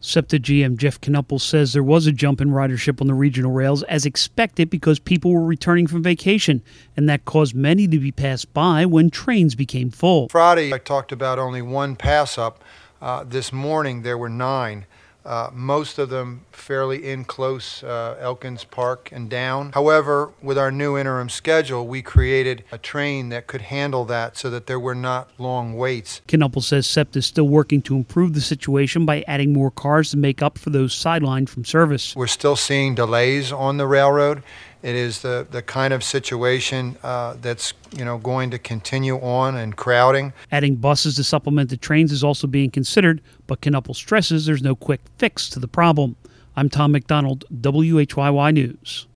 SEPTA GM Jeff Knuppel says there was a jump in ridership on the regional rails as expected because people were returning from vacation, and that caused many to be passed by when trains became full. Friday, I talked about only one pass-up. This morning, there were 9. Most of them fairly in close, Elkins Park and down. However, with our new interim schedule, we created a train that could handle that so that there were not long waits. Knuppel says SEPTA is still working to improve the situation by adding more cars to make up for those sidelined from service. We're still seeing delays on the railroad. It is the kind of situation that's going to continue on and crowding. Adding buses to supplement the trains is also being considered, but Knuppel stresses there's no quick fix to the problem. I'm Tom McDonald, WHYY News.